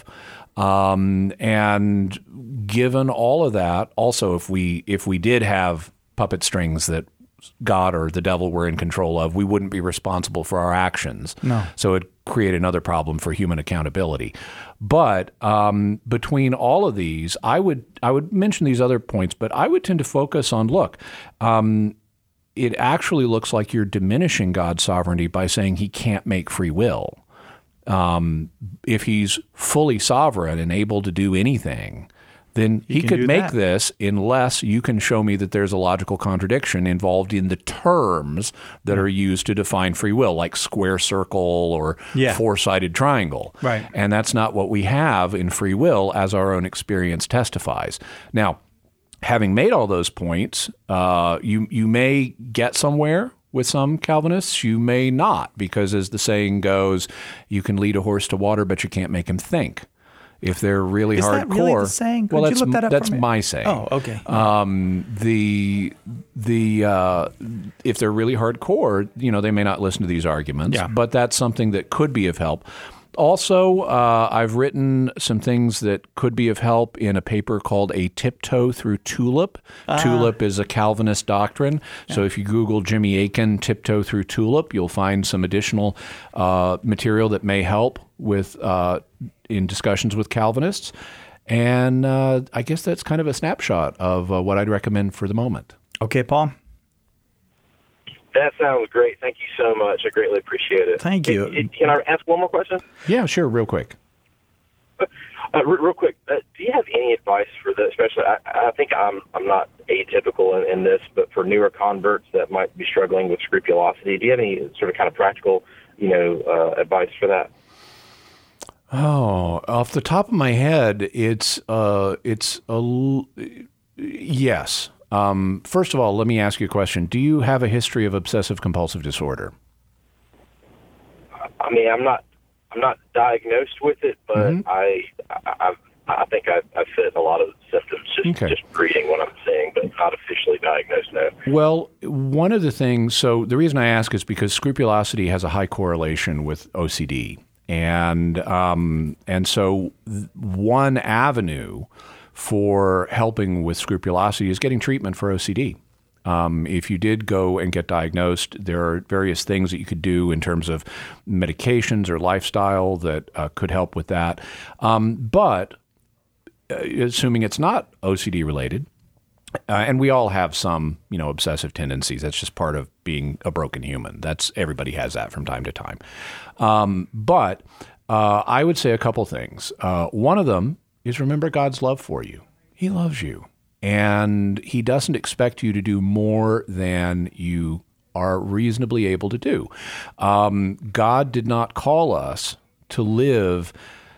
Um, and given all of that, also if we if we did have puppet strings that God or the devil were in control of, we wouldn't be responsible for our actions. No. So it'd create another problem for human accountability. But um, between all of these, I would I would mention these other points, but I would tend to focus on, look, um, it actually looks like you're diminishing God's sovereignty by saying He can't make free will. Um, if He's fully sovereign and able to do anything, then You he can could do make that. this unless you can show me that there's a logical contradiction involved in the terms that are used to define free will, like square circle or Yeah. four-sided triangle. Right. And that's not what we have in free will, as our own experience testifies. Now, having made all those points, uh, you you may get somewhere with some Calvinists. You may not, because as the saying goes, you can lead a horse to water, but you can't make him think. If they're really Is hardcore, that really the saying? well, Could you that's look that up that's for me? my saying. Oh, okay. Um, the the uh, if they're really hardcore, you know, they may not listen to these arguments. Yeah. But that's something that could be of help. Also, uh, I've written some things that could be of help in a paper called A Tiptoe Through Tulip. Ah. Tulip is a Calvinist doctrine. So if you Google Jimmy Akin Tiptoe Through Tulip, you'll find some additional uh, material that may help with uh, in discussions with Calvinists. And uh, I guess that's kind of a snapshot of uh, what I'd recommend for the moment. Okay, Paul. That sounds great. Thank you so much. I greatly appreciate it. Thank you. Can, can I ask one more question? Yeah, sure, real quick. Uh, re- real quick, uh, do you have any advice for the, especially, I, I think I'm I'm not atypical in, in this, but for newer converts that might be struggling with scrupulosity, do you have any sort of kind of practical, you know, uh, advice for that? Oh, off the top of my head, it's uh, it's a l- yes. Um, first of all, let me ask you a question. Do you have a history of obsessive compulsive disorder? I mean, I'm not I'm not diagnosed with it, but Mm-hmm. I, I I think I, I fit a lot of the symptoms just Okay. just reading what I'm saying, but not officially diagnosed. No. Well, one of the things, so the reason I ask is because scrupulosity has a high correlation with O C D. And um, and so th- one avenue for helping with scrupulosity is getting treatment for O C D. Um, if you did go and get diagnosed, there are various things that you could do in terms of medications or lifestyle that uh, could help with that. Um, but uh, assuming it's not O C D related, Uh, and we all have some, you know, obsessive tendencies. That's just part of being a broken human. That's everybody has that from time to time. Um, but uh, I would say a couple things. Uh, one of them is remember God's love for you. He loves you, and He doesn't expect you to do more than you are reasonably able to do. Um, God did not call us to live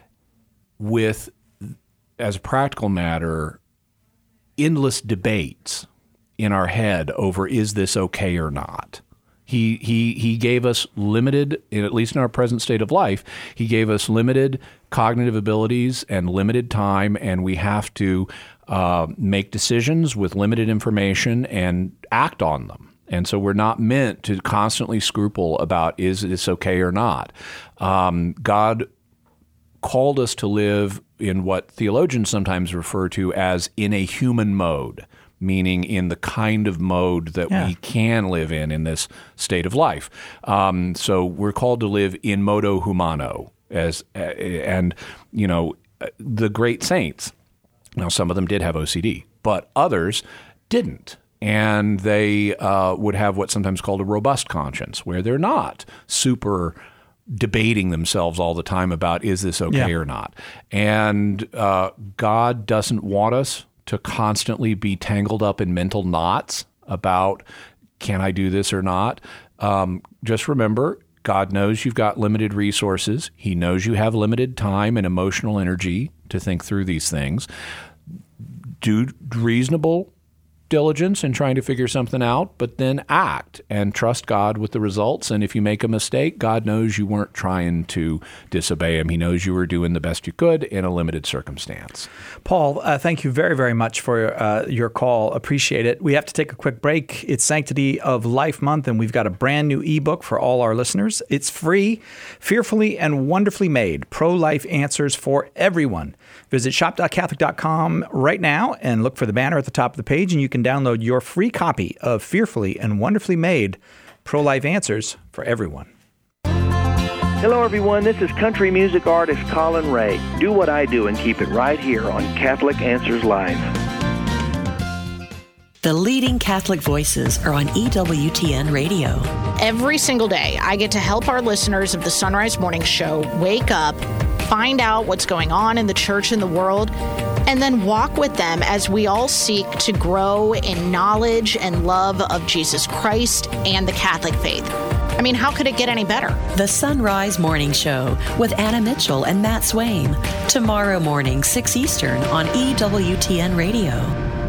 with, as a practical matter, endless debates in our head over is this okay or not. He he he gave us limited, at least in our present state of life, he gave us limited cognitive abilities and limited time, and we have to uh, make decisions with limited information and act on them. And so we're not meant to constantly scruple about is this okay or not. Um, God called us to live in what theologians sometimes refer to as in a human mode, meaning in the kind of mode that Yeah. we can live in in this state of life. Um, so we're called to live in modo humano, as uh, and you know the great saints. Now, some of them did have O C D, but others didn't. And they uh, would have what's sometimes called a robust conscience, where they're not super debating themselves all the time about is this okay Yeah. or not. And uh, God doesn't want us to constantly be tangled up in mental knots about can I do this or not. Um, just remember, God knows you've got limited resources. He knows you have limited time and emotional energy to think through these things. Do reasonable diligence in trying to figure something out, but then act and trust God with the results. And if you make a mistake, God knows you weren't trying to disobey Him. He knows you were doing the best you could in a limited circumstance. Paul, uh, thank you very, very much for uh, your call. Appreciate it. We have to take a quick break. It's Sanctity of Life Month, and we've got a brand new ebook for all our listeners. It's free, fearfully and wonderfully made, pro-life answers for everyone. Visit shop dot catholic dot com right now and look for the banner at the top of the page, and you can download your free copy of Fearfully and Wonderfully Made, Pro-Life Answers for Everyone. Hello, everyone. This is country music artist Colin Ray. Do what I do and keep it right here on Catholic Answers Live. The leading Catholic voices are on E W T N Radio. Every single day, I get to help our listeners of the Sunrise Morning Show wake up, find out what's going on in the church and the world, and then walk with them as we all seek to grow in knowledge and love of Jesus Christ and the Catholic faith. I mean, how could it get any better? The Sunrise Morning Show with Anna Mitchell and Matt Swaim. Tomorrow morning, six Eastern on E W T N Radio.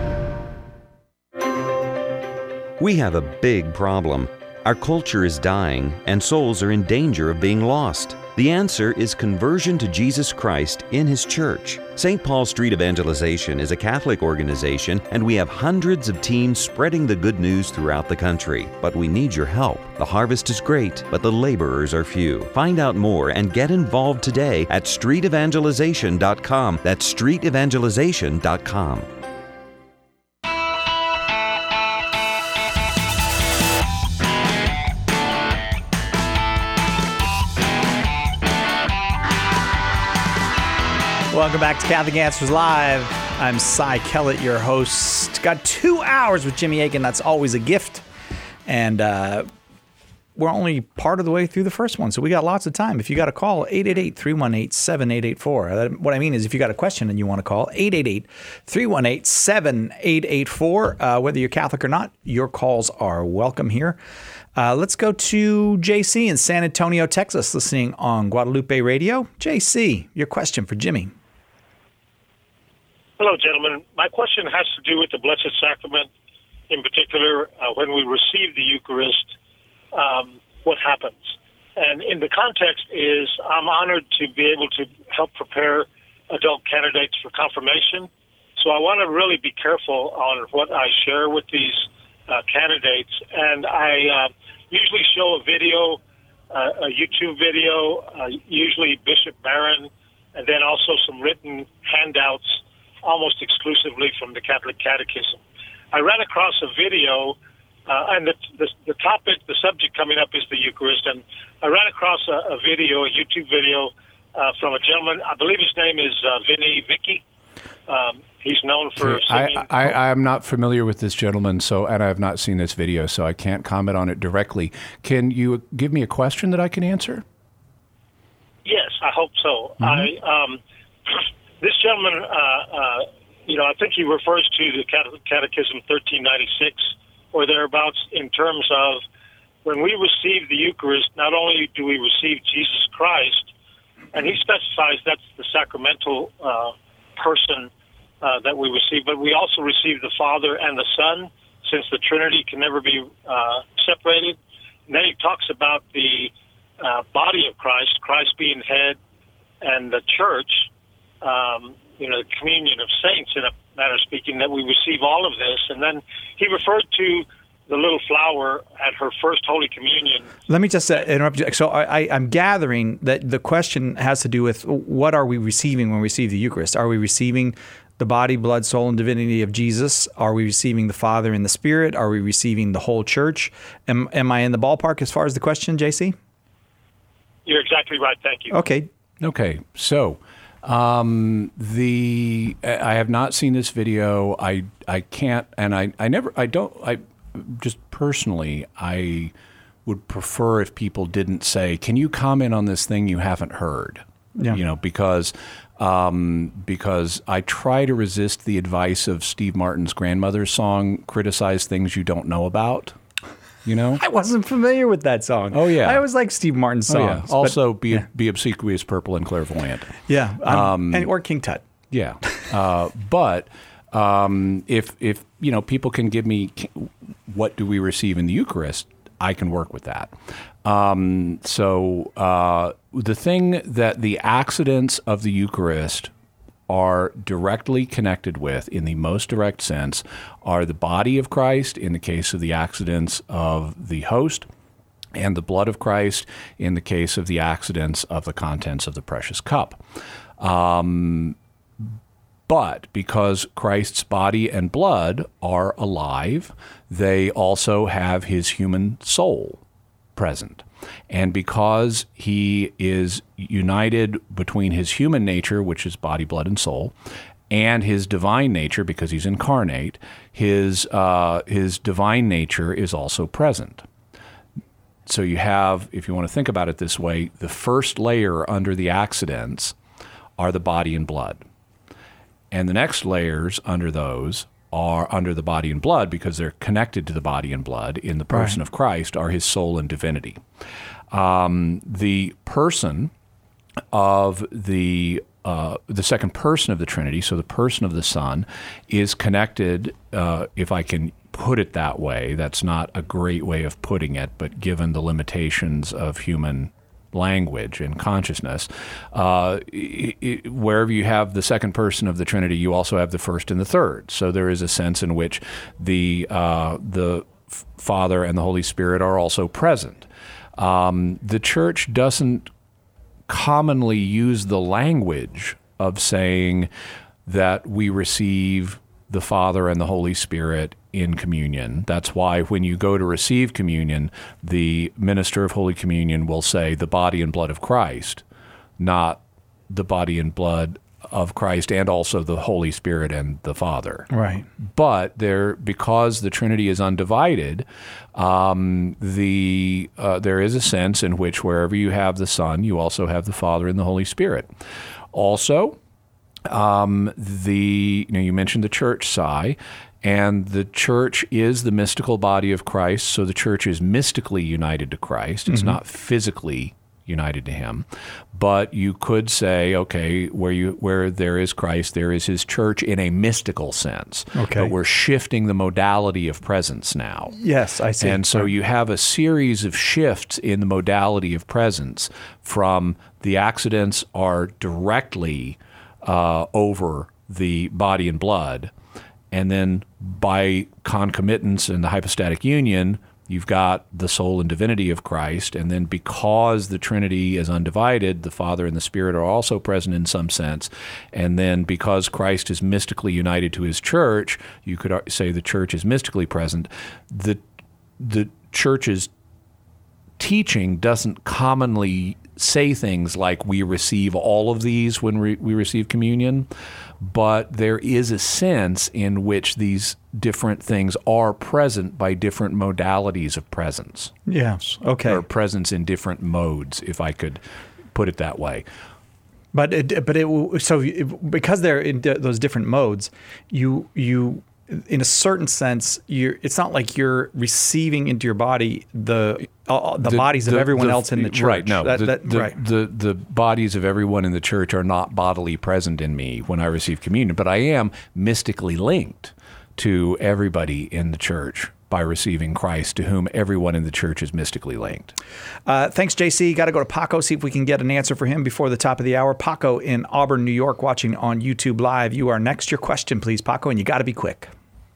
We have a big problem. Our culture is dying, and souls are in danger of being lost. The answer is conversion to Jesus Christ in His church. Saint Paul Street Evangelization is a Catholic organization, and we have hundreds of teams spreading the good news throughout the country. But we need your help. The harvest is great, but the laborers are few. Find out more and get involved today at street evangelization dot com. That's street evangelization dot com. Welcome back to Catholic Answers Live. I'm Cy Kellett, your host. Got two hours with Jimmy Akin. That's always a gift. And uh, we're only part of the way through the first one, so we got lots of time. If you got a call, eight eight eight, three one eight, seven eight eight four. What I mean is if you got a question and you want to call, eight eight eight, three one eight, seven eight eight four. Uh, whether you're Catholic or not, your calls are welcome here. Uh, let's go to J C in San Antonio, Texas, listening on Guadalupe Radio. J C, your question for Jimmy. Hello, gentlemen. My question has to do with the Blessed Sacrament. In particular, uh, when we receive the Eucharist, um, what happens? And in the context is I'm honored to be able to help prepare adult candidates for confirmation. So I want to really be careful on what I share with these uh, candidates. And I uh, usually show a video, uh, a YouTube video, uh, usually Bishop Barron, and then also some written handouts almost exclusively from the Catholic Catechism. I ran across a video, uh, and the, the the topic, the subject coming up is the Eucharist, and I ran across a, a video, a YouTube video uh, from a gentleman, I believe his name is uh, Vinny Vicky. Um, he's known for singing. I, I, I am not familiar with this gentleman, so and I have not seen this video, so I can't comment on it directly. Can you give me a question that I can answer? Yes, I hope so. Mm-hmm. I um, This gentleman, uh, uh, you know, I think he refers to the Catechism thirteen ninety-six or thereabouts in terms of when we receive the Eucharist, not only do we receive Jesus Christ, and he specifies that's the sacramental uh, person uh, that we receive, but we also receive the Father and the Son, since the Trinity can never be uh, separated. And then he talks about the uh, body of Christ, Christ being head, and the church, Um, you know, the communion of saints, in a manner of speaking, that we receive all of this. And then he referred to the little flower at her first Holy Communion. Let me just uh, interrupt you. So I, I, I'm gathering that the question has to do with what are we receiving when we receive the Eucharist? Are we receiving the body, blood, soul, and divinity of Jesus? Are we receiving the Father and the Spirit? Are we receiving the whole church? Am, am I in the ballpark as far as the question, J C? You're exactly right. Thank you. Okay. Okay. So... Um, the, I have not seen this video. I, I can't, and I, I never, I don't, I just personally, I would prefer if people didn't say, can you comment on this thing you haven't heard? Yeah. You know, because, um, because I try to resist the advice of Steve Martin's grandmother's song, criticize things you don't know about. You know, I wasn't familiar with that song. Oh yeah, I always like Steve Martin's songs. Oh, yeah. Also, but, be yeah. be obsequious, purple, and clairvoyant. Yeah, um, and or King Tut. Yeah, uh, but um, if if you know people can give me what do we receive in the Eucharist, I can work with that. Um, so uh, the thing that the accidents of the Eucharist are directly connected with, in the most direct sense, are the body of Christ in the case of the accidents of the host, and the blood of Christ in the case of the accidents of the contents of the precious cup. Um, but because Christ's body and blood are alive, they also have his human soul present. And because he is united between his human nature, which is body, blood, and soul, and his divine nature, because he's incarnate, his uh, his divine nature is also present. So you have, if you want to think about it this way, the first layer under the accidents are the body and blood. and the next layers under those are under the body and blood, because they're connected to the body and blood in the person Right. of Christ, are his soul and divinity. Um, the person of the uh, the second person of the Trinity, so the person of the Son, is connected, uh, if I can put it that way. That's not a great way of putting it, but given the limitations of human language and consciousness, uh, it, it, wherever you have the second person of the Trinity, you also have the first and the third. So there is a sense in which the uh, the f- Father and the Holy Spirit are also present. Um, the Church doesn't commonly use the language of saying that we receive the Father and the Holy Spirit in communion. That's why when you go to receive communion, the minister of Holy Communion will say the body and blood of Christ, not the body and blood of Christ and also the Holy Spirit and the Father. Right. But there, because the Trinity is undivided, um, the uh, there is a sense in which wherever you have the Son, you also have the Father and the Holy Spirit. Also, um, the you know you mentioned the church, Si, and the church is the mystical body of Christ. So the church is mystically united to Christ. It's Mhm. not physically united to him. But you could say, okay, where you where there is Christ, there is his church in a mystical sense. Okay. But we're shifting the modality of presence now. Yes, I see. And so you have a series of shifts in the modality of presence from the accidents are directly uh, over the body and blood, and then by concomitance in the hypostatic union, you've got the soul and divinity of Christ, and then because the Trinity is undivided, the Father and the Spirit are also present in some sense, and then because Christ is mystically united to his church, you could say the church is mystically present. The the church's teaching doesn't commonly say things like we receive all of these when we, we receive communion, but there is a sense in which these different things are present by different modalities of presence. Yes. Okay. Or presence in different modes, if I could put it that way. But it, but it, so it, because they're in d- those different modes, you you in a certain sense, you're, it's not like you're receiving into your body the uh, the, the bodies of the, everyone the, else in the church. Right. No. That, the, that, the, right. the the bodies of everyone in the church are not bodily present in me when I receive communion, but I am mystically linked to everybody in the church by receiving Christ, to whom everyone in the church is mystically linked. Uh, thanks, J C. Got to go to Paco, see if we can get an answer for him before the top of the hour. Paco in Auburn, New York, watching on YouTube Live. You are next. Your question, please, Paco, and you got to be quick.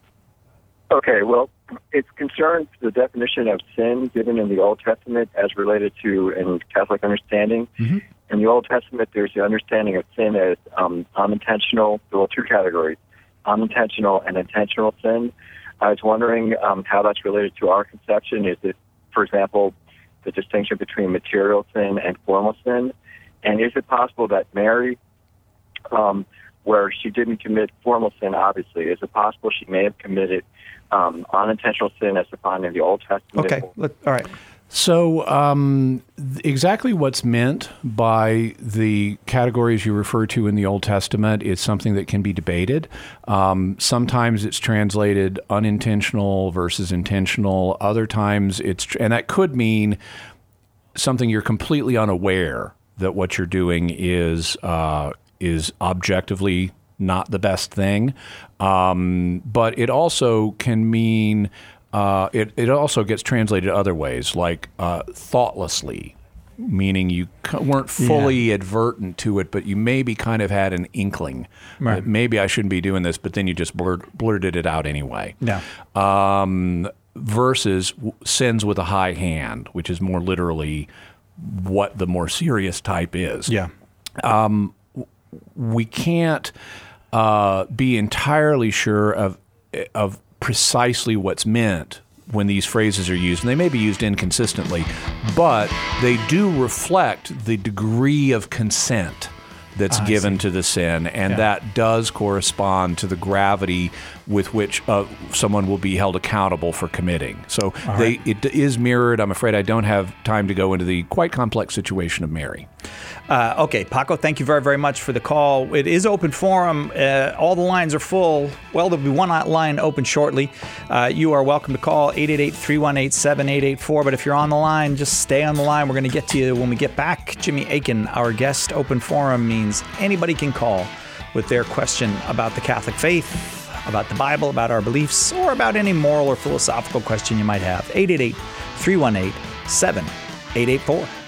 Okay, well, it concerns the definition of sin given in the Old Testament as related to in Catholic understanding. Mm-hmm. In the Old Testament, there's the understanding of sin as um, unintentional, well, two categories, unintentional and intentional sin. I was wondering um, how that's related to our conception. Is it, for example, the distinction between material sin and formal sin? And is it possible that Mary, um, where she didn't commit formal sin, obviously, is it possible she may have committed um, unintentional sin as defined in the Old Testament? Okay, Let, all right. So um, exactly what's meant by the categories you refer to in the Old Testament is something that can be debated. Um, sometimes it's translated unintentional versus intentional. Other times it's, and that could mean something you're completely unaware that what you're doing is uh, is objectively not the best thing. Um, but it also can mean Uh, it, it also gets translated other ways, like uh, thoughtlessly, meaning you c- weren't fully yeah. advertent to it, but you maybe kind of had an inkling right. that maybe I shouldn't be doing this, but then you just blurt, blurted it out anyway. Yeah. Um, versus w- sins with a high hand, which is more literally what the more serious type is. Yeah. Um, we can't uh, be entirely sure of of precisely what's meant when these phrases are used, and they may be used inconsistently, but they do reflect the degree of consent that's I given see. to the sin, and Yeah. that does correspond to the gravity with which uh, someone will be held accountable for committing. So All they, right. it is mirrored. I'm afraid I don't have time to go into the quite complex situation of Mary. Uh, okay, Paco, thank you very, very much for the call. It is open forum. Uh, all the lines are full. Well, there'll be one line open shortly. Uh, you are welcome to call eight eight eight, three one eight, seven eight eight four. But if you're on the line, just stay on the line. We're going to get to you when we get back. Jimmy Akin, our guest. Open forum means anybody can call with their question about the Catholic faith, about the Bible, about our beliefs, or about any moral or philosophical question you might have. eight eight eight, three one eight, seven eight eight four.